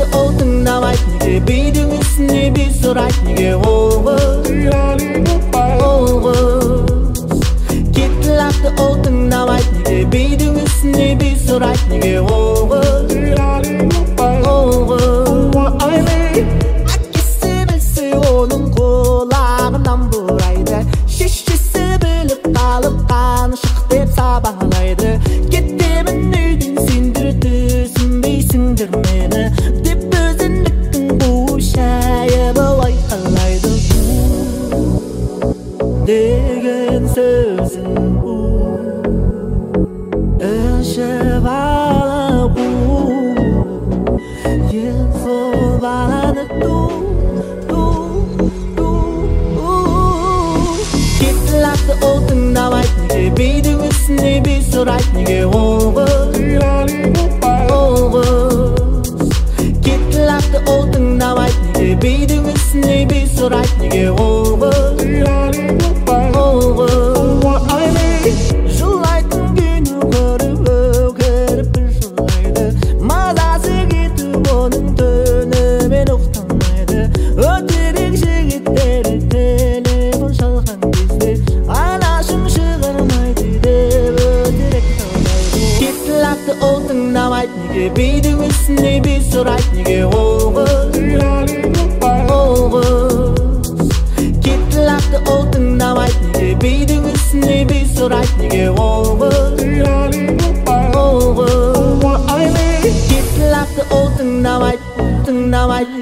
ол тыңдамайды неге бидің үстіне би сұрайды неге ол қыз кетілақты ол тыңдамайды неге бидің үстіне би сұрайды неге ол қыз әкесі білсе оның құлағынан бұрайды шешесі біліп қалып қаншық деп сабалайды кетемін үйден сендер түсінбейсіңдер мені деп өзіндіктің бұл шайы былай қалайды деген сөзін ішіп алып ең сол баланы кетілақты ол тыңдамайды неге бидің үстіне би сұрайды неге ол қыз кетілақты ол тыңдамайды неге бидің үстіне би сұрайды неге ол қыз жылайтын күні көріп өкіріп бір жылайды мазасы кетіп оның түнімен ұйықтамайды өтірік жігіттері телефон шалған кезде анашым шығармайды деп өтірік талайды кетілақты ол тыңдамайды неге бидің үстіне би сұрайды неге ол қыз кетілақты ол тыңдамайды неге бидің үстіне би сұрайды неге ол қыз кетілақты ол тыңдамайды тыңдамайды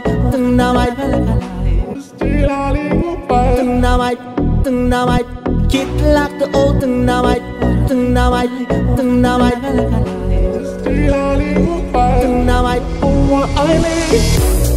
кетілақты ол тыңдамайды